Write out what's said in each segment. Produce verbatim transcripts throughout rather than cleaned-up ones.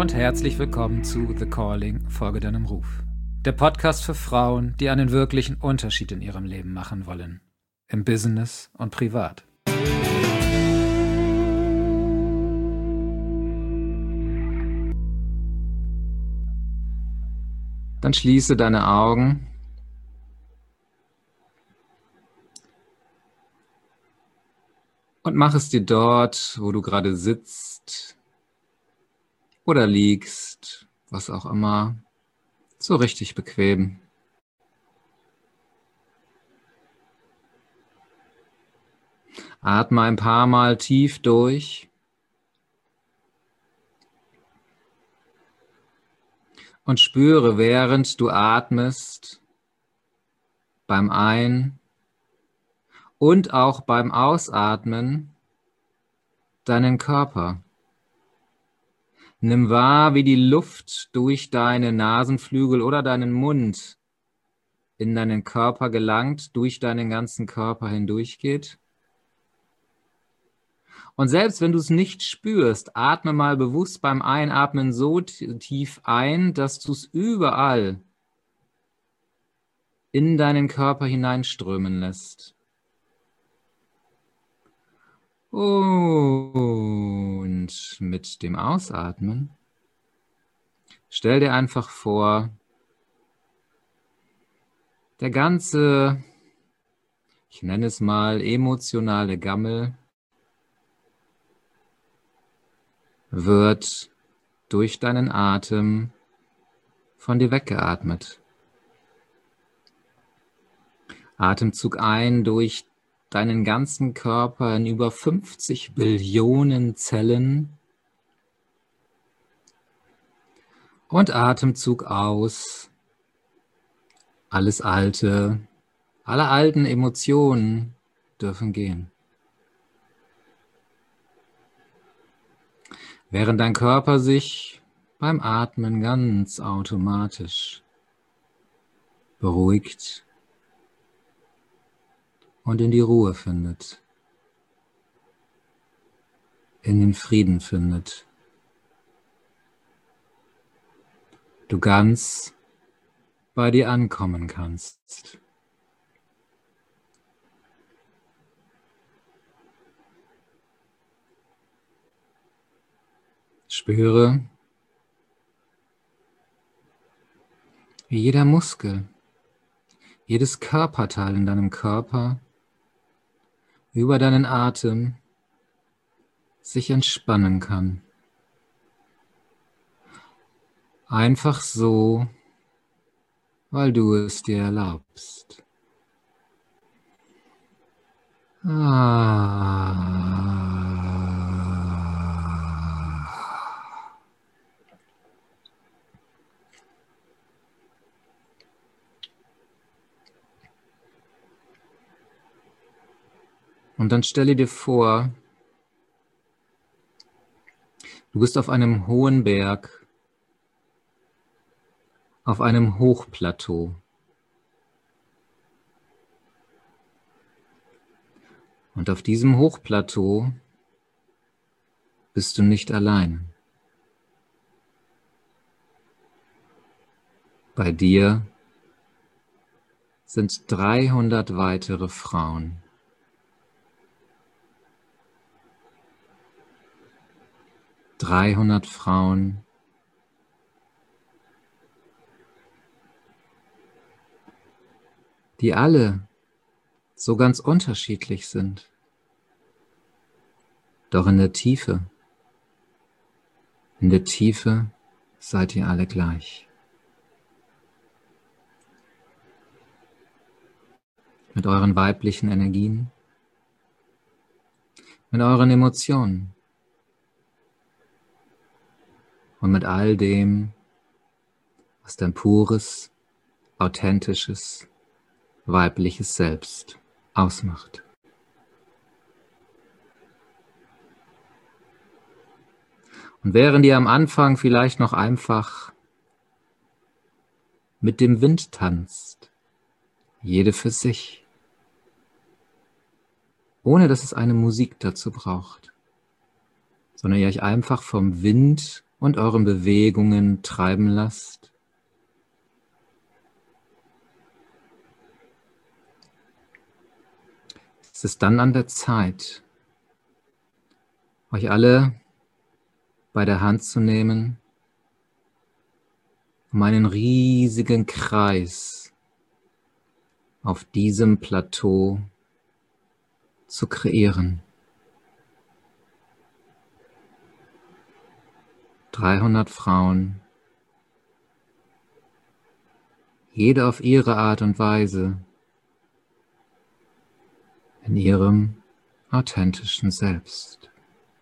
und herzlich willkommen zu The Calling, folge deinem Ruf. Der Podcast für Frauen, die einen wirklichen Unterschied in ihrem Leben machen wollen. Im Business und privat. Dann schließe deine Augen. Und mach es dir dort, wo du gerade sitzt oder liegst, was auch immer, so richtig bequem. Atme ein paar Mal tief durch und spüre, während du atmest, beim Ein- und auch beim Ausatmen, deinen Körper. Nimm wahr, wie die Luft durch deine Nasenflügel oder deinen Mund in deinen Körper gelangt, durch deinen ganzen Körper hindurchgeht. Und selbst wenn du es nicht spürst, atme mal bewusst beim Einatmen so tief ein, dass du es überall in deinen Körper hineinströmen lässt. Und mit dem Ausatmen stell dir einfach vor, der ganze, ich nenne es mal emotionale Gammel, wird durch deinen Atem von dir weggeatmet. Atemzug ein durch deinen ganzen Körper in über fünfzig Billionen Zellen und Atemzug aus. Alles Alte, alle alten Emotionen dürfen gehen. Während dein Körper sich beim Atmen ganz automatisch beruhigt und in die Ruhe findet, in den Frieden findet. Du ganz bei dir ankommen kannst. Spüre, wie jeder Muskel, jedes Körperteil in deinem Körper über deinen Atem sich entspannen kann. Einfach so, weil du es dir erlaubst. Ah. Und dann stelle dir vor, du bist auf einem hohen Berg, auf einem Hochplateau. Und auf diesem Hochplateau bist du nicht allein. Bei dir sind dreihundert weitere Frauen. dreihundert Frauen, die alle so ganz unterschiedlich sind. Doch in der Tiefe, in der Tiefe seid ihr alle gleich. Mit euren weiblichen Energien, mit euren Emotionen und mit all dem, was dein pures, authentisches, weibliches Selbst ausmacht. Und während ihr am Anfang vielleicht noch einfach mit dem Wind tanzt, jede für sich, ohne dass es eine Musik dazu braucht, sondern ihr euch einfach vom Wind und euren Bewegungen treiben lasst. Es ist dann an der Zeit, euch alle bei der Hand zu nehmen, um einen riesigen Kreis auf diesem Plateau zu kreieren. dreihundert Frauen, jede auf ihre Art und Weise, in ihrem authentischen Selbst.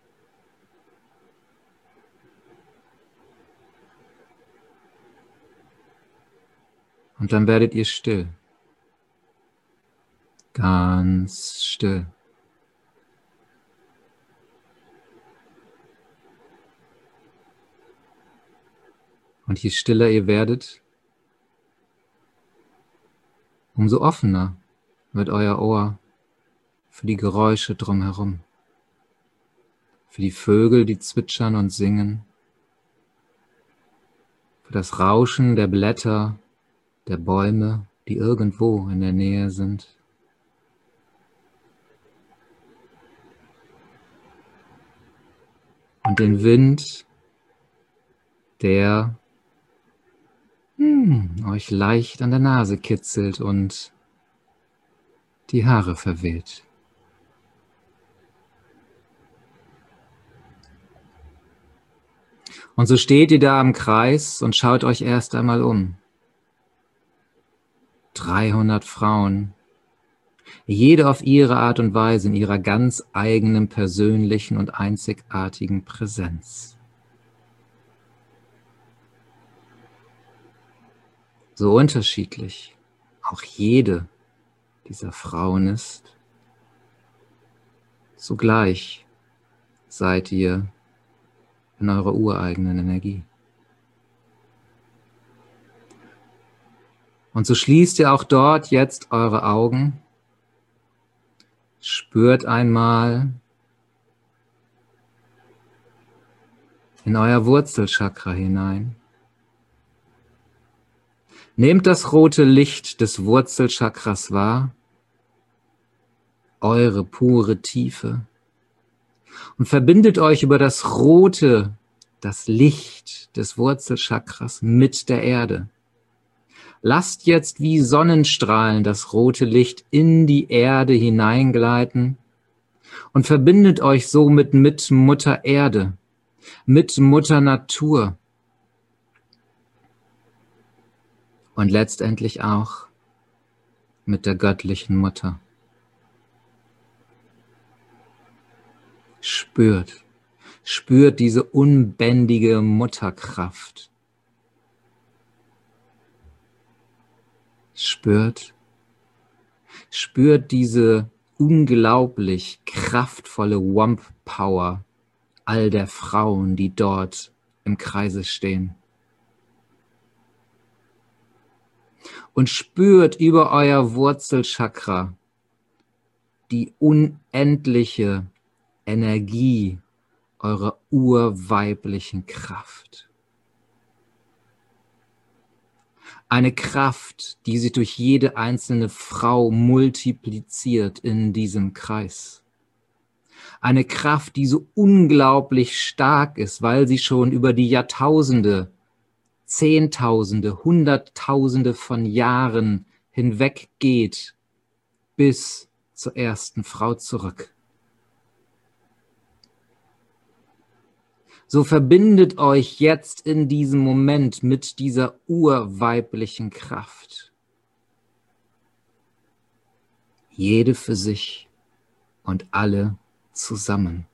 Und dann werdet ihr still, ganz still. Und je stiller ihr werdet, umso offener wird euer Ohr für die Geräusche drumherum, für die Vögel, die zwitschern und singen, für das Rauschen der Blätter, der Bäume, die irgendwo in der Nähe sind. Und den Wind, der hm, euch leicht an der Nase kitzelt und die Haare verweht. Und so steht ihr da im Kreis und schaut euch erst einmal um. dreihundert Frauen, jede auf ihre Art und Weise in ihrer ganz eigenen, persönlichen und einzigartigen Präsenz. So unterschiedlich auch jede dieser Frauen ist, zugleich seid ihr in eurer ureigenen Energie. Und so schließt ihr auch dort jetzt eure Augen, spürt einmal in euer Wurzelchakra hinein. Nehmt das rote Licht des Wurzelchakras wahr, eure pure Tiefe, und verbindet euch über das rote, das Licht des Wurzelchakras mit der Erde. Lasst jetzt wie Sonnenstrahlen das rote Licht in die Erde hineingleiten und verbindet euch somit mit Mutter Erde, mit Mutter Natur und letztendlich auch mit der göttlichen Mutter. Spürt, spürt diese unbändige Mutterkraft. Spürt, spürt diese unglaublich kraftvolle Womp-Power all der Frauen, die dort im Kreise stehen. Und spürt über euer Wurzelchakra die unendliche Energie eurer urweiblichen Kraft. Eine Kraft, die sich durch jede einzelne Frau multipliziert in diesem Kreis. Eine Kraft, die so unglaublich stark ist, weil sie schon über die Jahrtausende, Zehntausende, Hunderttausende von Jahren hinweg geht, bis zur ersten Frau zurück. So verbindet euch jetzt in diesem Moment mit dieser urweiblichen Kraft. Jede für sich und alle zusammen.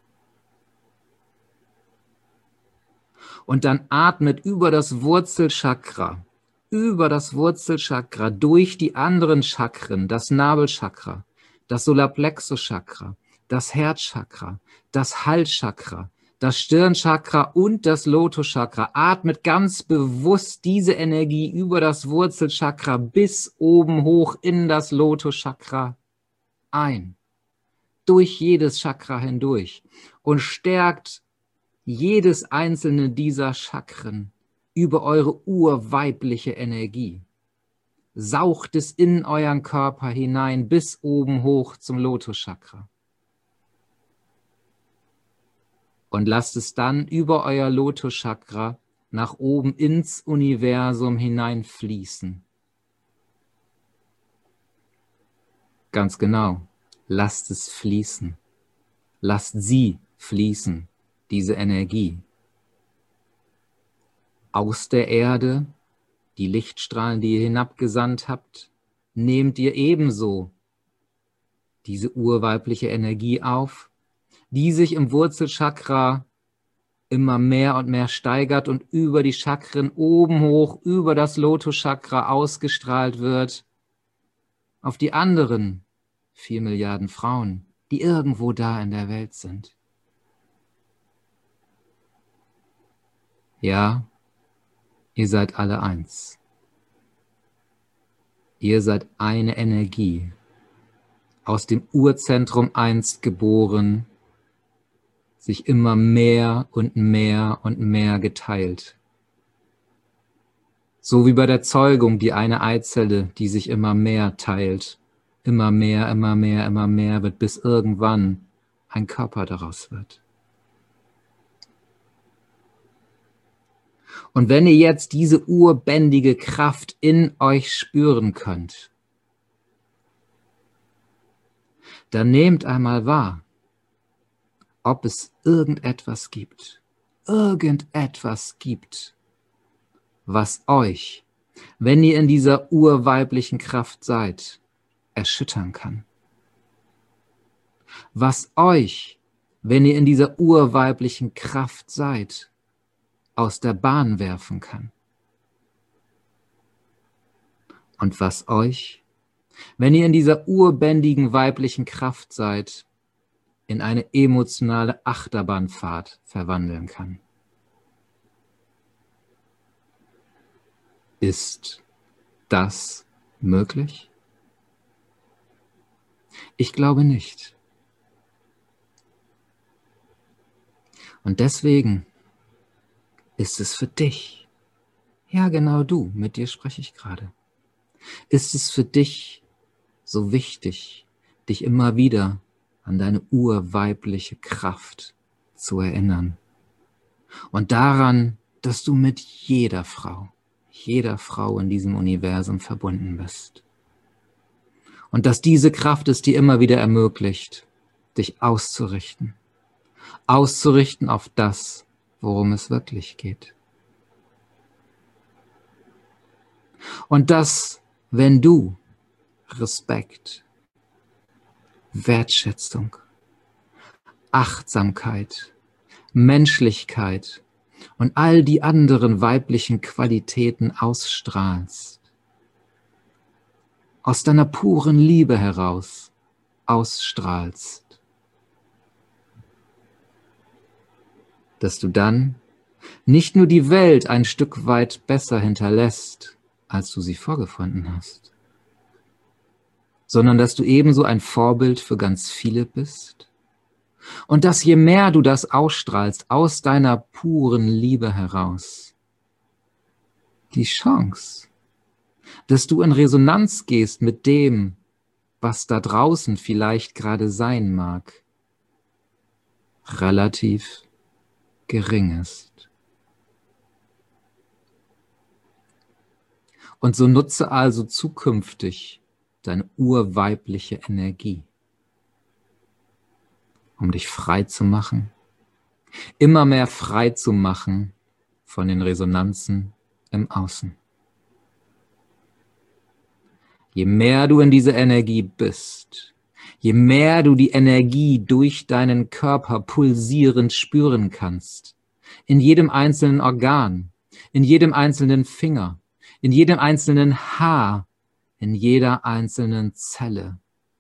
Und dann atmet über das Wurzelchakra, über das Wurzelchakra, durch die anderen Chakren, das Nabelchakra, das Solarplexuschakra, das Herzchakra, das Halschakra, das Stirnchakra und das Lotuschakra. Atmet ganz bewusst diese Energie über das Wurzelchakra bis oben hoch in das Lotuschakra ein. Durch jedes Chakra hindurch. Und stärkt jedes einzelne dieser Chakren über eure urweibliche Energie. Saugt es in euren Körper hinein bis oben hoch zum Lotuschakra. Und lasst es dann über euer Lotuschakra nach oben ins Universum hineinfließen. Ganz genau, lasst es fließen. Lasst sie fließen, diese Energie. Aus der Erde, die Lichtstrahlen, die ihr hinabgesandt habt, nehmt ihr ebenso diese urweibliche Energie auf, die sich im Wurzelchakra immer mehr und mehr steigert und über die Chakren oben hoch, über das Lotuschakra ausgestrahlt wird, auf die anderen vier Milliarden Frauen, die irgendwo da in der Welt sind. Ja, ihr seid alle eins. Ihr seid eine Energie, aus dem Urzentrum einst geboren, sich immer mehr und mehr und mehr geteilt. So wie bei der Zeugung die eine Eizelle, die sich immer mehr teilt, immer mehr, immer mehr, immer mehr wird, bis irgendwann ein Körper daraus wird. Und wenn ihr jetzt diese urbändige Kraft in euch spüren könnt, dann nehmt einmal wahr, ob es irgendetwas gibt, irgendetwas gibt, was euch, wenn ihr in dieser urweiblichen Kraft seid, erschüttern kann. Was euch, wenn ihr in dieser urweiblichen Kraft seid, aus der Bahn werfen kann. Und was euch, wenn ihr in dieser urbändigen weiblichen Kraft seid, in eine emotionale Achterbahnfahrt verwandeln kann. Ist das möglich? Ich glaube nicht. Und deswegen ist es für dich, ja genau du, mit dir spreche ich gerade, ist es für dich so wichtig, dich immer wieder an deine urweibliche Kraft zu erinnern. Und daran, dass du mit jeder Frau, jeder Frau in diesem Universum verbunden bist. Und dass diese Kraft es dir immer wieder ermöglicht, dich auszurichten. Auszurichten auf das, worum es wirklich geht. Und dass, wenn du Respekt, Wertschätzung, Achtsamkeit, Menschlichkeit und all die anderen weiblichen Qualitäten ausstrahlst, aus deiner puren Liebe heraus ausstrahlst, dass du dann nicht nur die Welt ein Stück weit besser hinterlässt, als du sie vorgefunden hast, sondern dass du ebenso ein Vorbild für ganz viele bist und dass je mehr du das ausstrahlst aus deiner puren Liebe heraus, die Chance, dass du in Resonanz gehst mit dem, was da draußen vielleicht gerade sein mag, relativ gering ist. Und so nutze also zukünftig deine urweibliche Energie, um dich frei zu machen, immer mehr frei zu machen von den Resonanzen im Außen. Je mehr du in dieser Energie bist, je mehr du die Energie durch deinen Körper pulsierend spüren kannst, in jedem einzelnen Organ, in jedem einzelnen Finger, in jedem einzelnen Haar, in jeder einzelnen Zelle,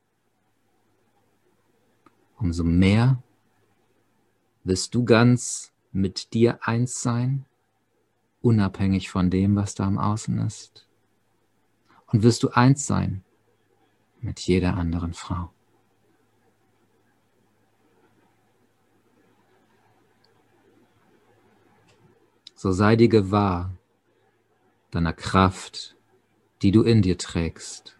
umso mehr wirst du ganz mit dir eins sein, unabhängig von dem, was da im Außen ist. Und wirst du eins sein mit jeder anderen Frau. so sei dir gewahr deiner Kraft, die du in dir trägst.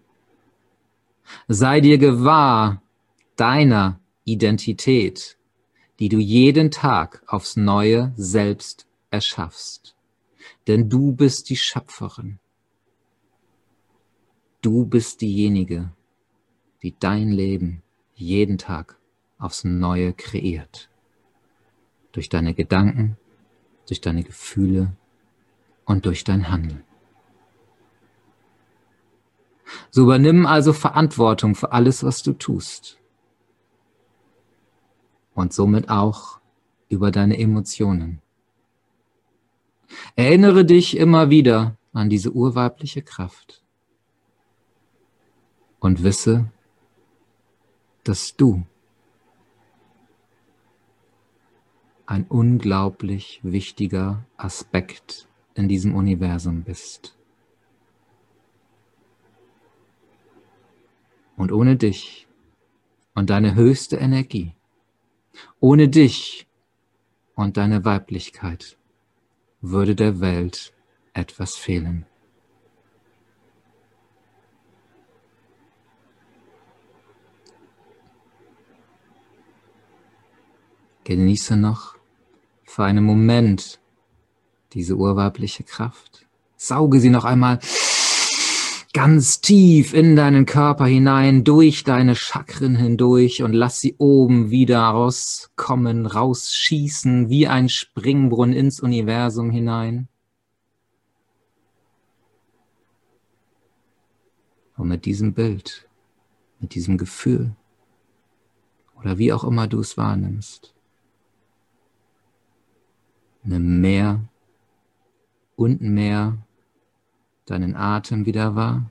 Sei dir gewahr deiner Identität, die du jeden Tag aufs Neue selbst erschaffst. Denn du bist die Schöpferin. Du bist diejenige, die dein Leben jeden Tag aufs Neue kreiert. Durch deine Gedanken, durch deine Gefühle und durch dein Handeln. So übernimm also Verantwortung für alles, was du tust. Und somit auch über deine Emotionen. Erinnere dich immer wieder an diese urweibliche Kraft. Und wisse, dass du ein unglaublich wichtiger Aspekt in diesem Universum bist. Und ohne dich und deine höchste Energie, ohne dich und deine Weiblichkeit, würde der Welt etwas fehlen. Genieße noch für einen Moment diese urweibliche Kraft. Sauge sie noch einmal ganz tief in deinen Körper hinein, durch deine Chakren hindurch und lass sie oben wieder rauskommen, rausschießen, wie ein Springbrunnen ins Universum hinein. Und mit diesem Bild, mit diesem Gefühl oder wie auch immer du es wahrnimmst, nimm mehr und mehr deinen Atem wieder wahr,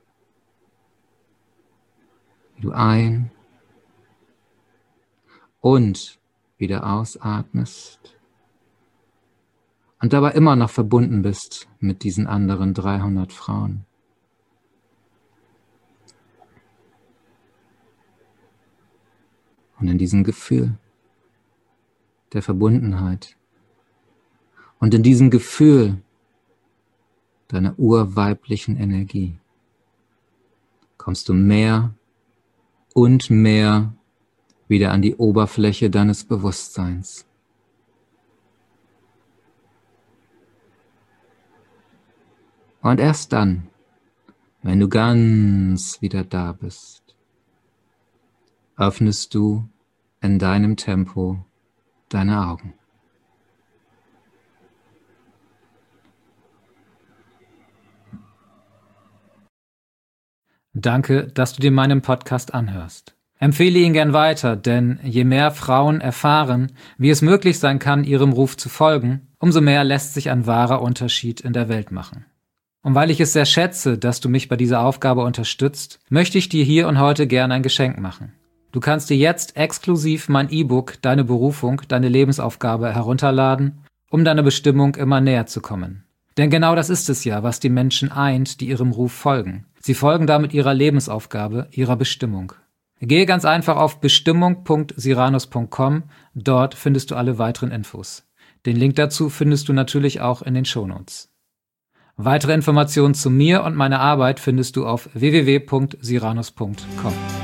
wie du ein- und wieder ausatmest und dabei immer noch verbunden bist mit diesen anderen dreihundert Frauen. Und in diesem Gefühl der Verbundenheit und in diesem Gefühl deiner urweiblichen Energie kommst du mehr und mehr wieder an die Oberfläche deines Bewusstseins. Und erst dann, wenn du ganz wieder da bist, öffnest du in deinem Tempo deine Augen. Danke, dass du dir meinen Podcast anhörst. Empfehle ihn gern weiter, denn je mehr Frauen erfahren, wie es möglich sein kann, ihrem Ruf zu folgen, umso mehr lässt sich ein wahrer Unterschied in der Welt machen. Und weil ich es sehr schätze, dass du mich bei dieser Aufgabe unterstützt, möchte ich dir hier und heute gern ein Geschenk machen. Du kannst dir jetzt exklusiv mein E-Book Deine Berufung, deine Lebensaufgabe herunterladen, um deiner Bestimmung immer näher zu kommen. Denn genau das ist es ja, was die Menschen eint, die ihrem Ruf folgen. Sie folgen damit ihrer Lebensaufgabe, ihrer Bestimmung. Gehe ganz einfach auf bestimmung punkt siranus punkt com, dort findest du alle weiteren Infos. Den Link dazu findest du natürlich auch in den Shownotes. Weitere Informationen zu mir und meiner Arbeit findest du auf w w w punkt siranus punkt com.